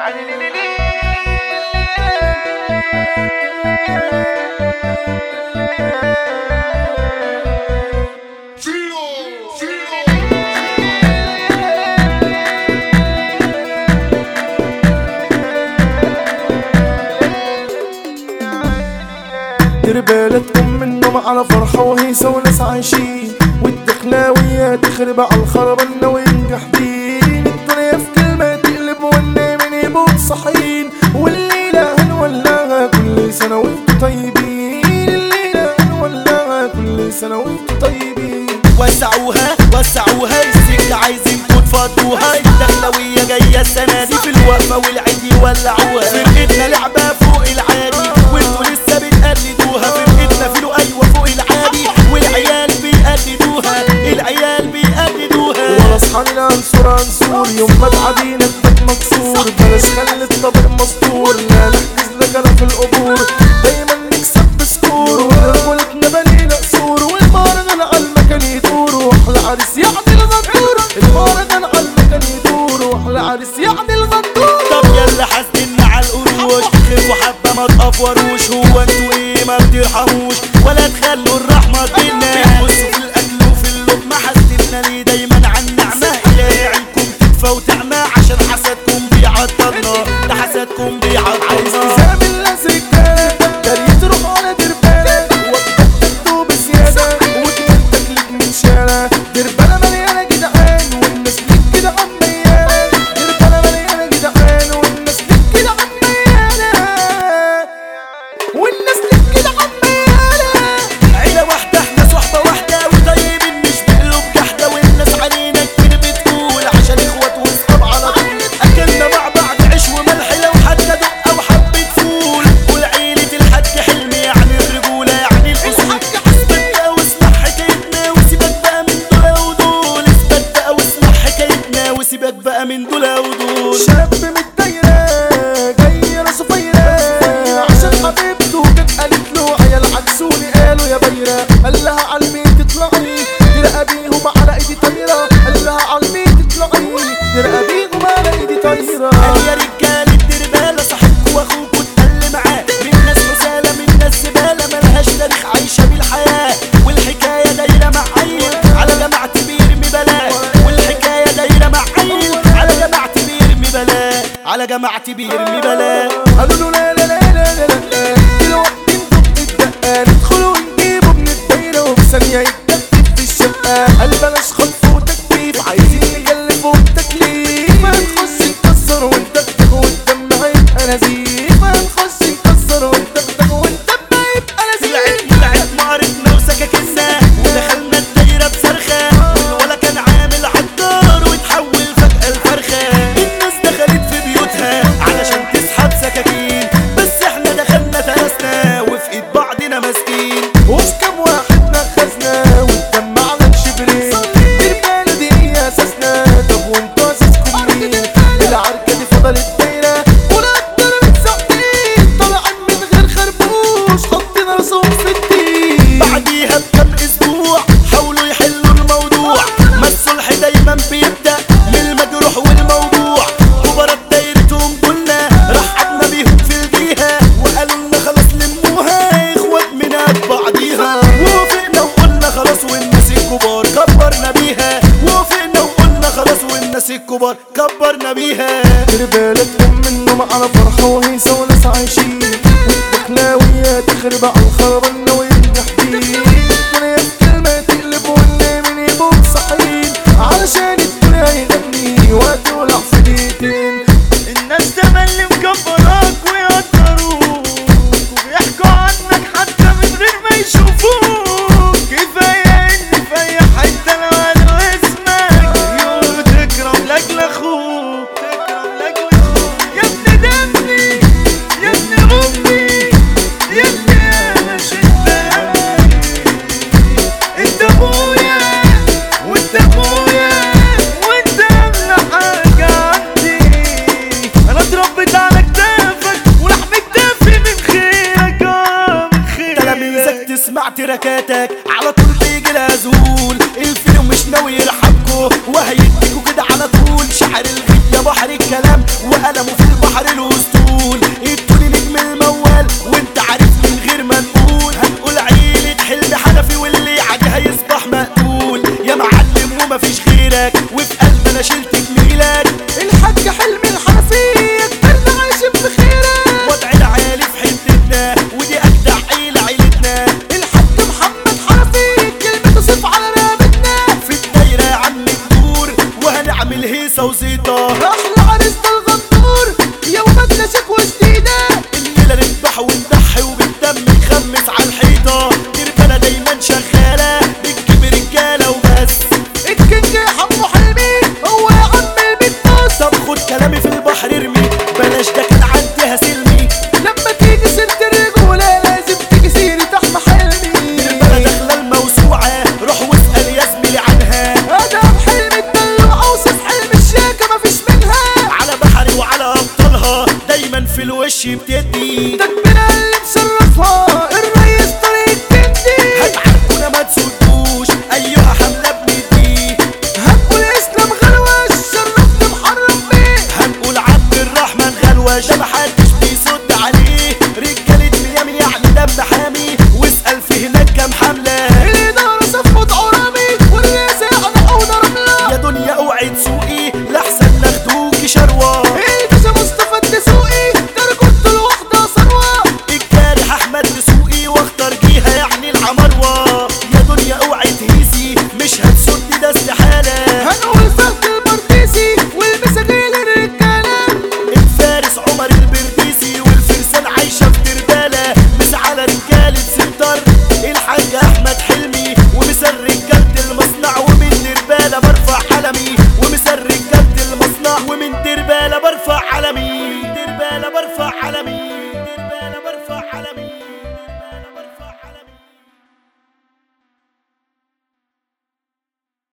دير بالك منهم على فرحة وهيصة وناس عايشين، والدخلاوية تخرب على الخربانة وينجح دين. الدنيا في كلمة تقلب والنايمين يبقوا صاحيين، والليلة هنولعها كل سنة وانتوا طيبين. الليلة هنولعها كل سنة وانتوا طيبين. وسعوها وسعوها السكة عايزينكوا تفضوها. الدخلاوية جاية السنة دي في الوقفة والعيد يولعوها. فرقتنا لعبة فوق العادي وانتوا لسه بتقلدوها. فرقتنا فيلو ايوه فوق العادي والعيال بيقلدوها. العيال بيقلدوها. ولا اصحابنا انصور يوم ما تعدينا البيت مكسور. بلاش خلي الطبق مستور، لا نحجز لك انا في القبور. دايما نكسب بسكور ورجولتنا بنينا قصور. والمهرجان على المكان يدور واحلى عريس يعني الغندور. المهرجان على المكان يدور واحلى عريس يعني الغندور. طب يلا حاسدنا على القروش، خفوا حبة ما تقفروش. هو انتوا ايه ما بترحموش ولا تخلوا الرحمة تجيلنا؟ بتبصوا في الاكل وفي اللقمة. حاسدنا ليه دايما عن نعمة؟ الهي عينكم تدفى وتعمى عشان حسدكم بيعطلنا. ده حسدكم بيعطلنا. عايز تزامل ناس رجالة جري تروح على دربالة وقتك تكتب بزيادة وتمنتك لك من شارع. دربالة مليانة جدعان والناس ليك كده عميانة. دربالة مليانة جدعان والناس ليك كده عميانة. والناس ليك كده عميانة. عيلة واحدة احنا صحبة واحدة وطيبين مش بقلوب جحدة. والناس علينا كتير بتقول عشان اخوات واصحاب على طول. اكلنا مع بعض عيش وملح لو حتى دقة وحبة فول. والعيلة الحاج حلمي يعني الرجولة يعني الاصول. اثبت بقى واسمع حكايتنا وسيبك بقى من دول ودول. اثبت بقى واسمع حكايتنا وسيبك بقى من دول ودول. شاب من الدايرة جاي راسه فايرة عشان حبيبته كانت قالت له عيال عكسوني قالوا يا بيرة. قال لها عالمين تطلعي ترقى بيهم على ايدي طايرة. قال لها عالمين تطلعي ترقى بيهم على ايدي طايرة. قال يا رجالة دربالة صاحبكوا واخوكوا اتقل معاه. من ناس رسالة من ناس زبالة ملهاش تاريخ عايشة بالحياة. والحكاية دايرة مع عيل على جماعة بيرمي بلاء. والحكاية دايرة مع عيل على جماعة بيرمي بلاء. على جماعة بيرمي بلاء. قالوا له لا لا لا لا لا لا دلوقتي انتوا بتدقى ندخلوا ونجيبوا من الدايرة وبثانية يتكتف في الشقة. قال بلاش خطف وتكتيف عايزين نكلفوا التكليف. ما نخش نكسر وندغدغ والدم هيبقى نزيف. ما نخش نكسر وندغدغ والدم هيبقى نزيف. طلعت مهارتنا وسكاكنا ودخلنا الدايرة بصرخة. والولا كان عامل عطار وتحول فجأة الفرخة. الناس دخلت في بيوتها علشان تسحب سكاكين. بس احنا دخلنا ترسنا وفي ايد بعضنا ماسكين. وفي كام واحد نخزنا والدم على الشبرين. دربالة دي هي اساسنا. طب وانتوا اساسكم مين؟ العركة دي فضلت دايرة ولا اتضربت ساعتين. طالعين من غير خربوش حاطين راسهم في الدين. بعديها بكام اسبوع حاولوا يحلوا الموضوع. ما الصلح دايما بيبدأ من المجروح والموضوع. كبرت دايرتهم كلنا رحبنا بيهم في الجيهة. وقالوا لنا خلاص لموها اخوات من قد بعضيها. ووافقنا وقلنا خلاص والناس الكبار كبرنا بيها. ووافقنا وقلنا خلاص والناس الكبار كبرنا بيها. دير بالك منهم على فرحة وهيصة وناس عايشين، والدخلاوية تخرب على الخربانة وينجح دين. الدنيا في كلمة تقلب والنايمين يبقوا صاحيين علشان الدنيا يغني وقت يولع في دقيقتين. الناس تملي مكبراك ويقدروك وبيحكوا عنك حتى من غير ما يشوفوك. كفاية ان في اي حتة لو قالوا اسمك يقولوا تكرم لاجل اخوك. تكرم لاجل اخوك. يا ابن دمي يا ابن امي يا ابن انا انت ابويا وانت اخويا وانت اغلى حاجة عندي. انا اتربيت على كتافك ولحم كتافي من خيرك من خيرك. تلاميذك تسمع تراكاتك على طول بيجي لها ذهول. الفيلم مش ناوي يرحمكوا وهيديكوا كده على على طول. شعر الغيب يا بحر الكلام وقلمه في البحر الاسطول. التوني نجم الموال وانت عارف من غير ما نقول. هنقول عيلة حلم حنفي واللي يعدي هيصبح مقتول. يا معلم ومفيش غيرك وفي قلب انا شلت جميلك. الحاج حلمي الحنفي كبرنا عايشين بخيرك. وضع العالي في حتتنا ودي اجدع عيلة عيلتنا. الحاج محمد حنفي كلمته سيف على رقبتنا. في الدايرة يا عم الدور وهنعمل هيصة وزيطة. احلى عريسنا الغندور يا ولادنا شكوى جديدة. الليلة نذبح ونضحي وبالدم نخمس على الحيطة. رجالة دايما شغالة بتجيب رجالة وبس. الكينج يا حمو حلمي هو يا عم البيتوس. طب خد كلامي في البحر ارمي بلاش ده كان عندها سلمي. لما تيجي سيرة الرجولة لازم تيجي سيرة أحمى حلمي. البلد داخلة الموسوعة روح واسأل يا زميلي عنها. ادم حلمي الدلوع اوصف حلم الشيكة مفيش منها. على بحري وعلى ابطالها دايما في الوش بتدي.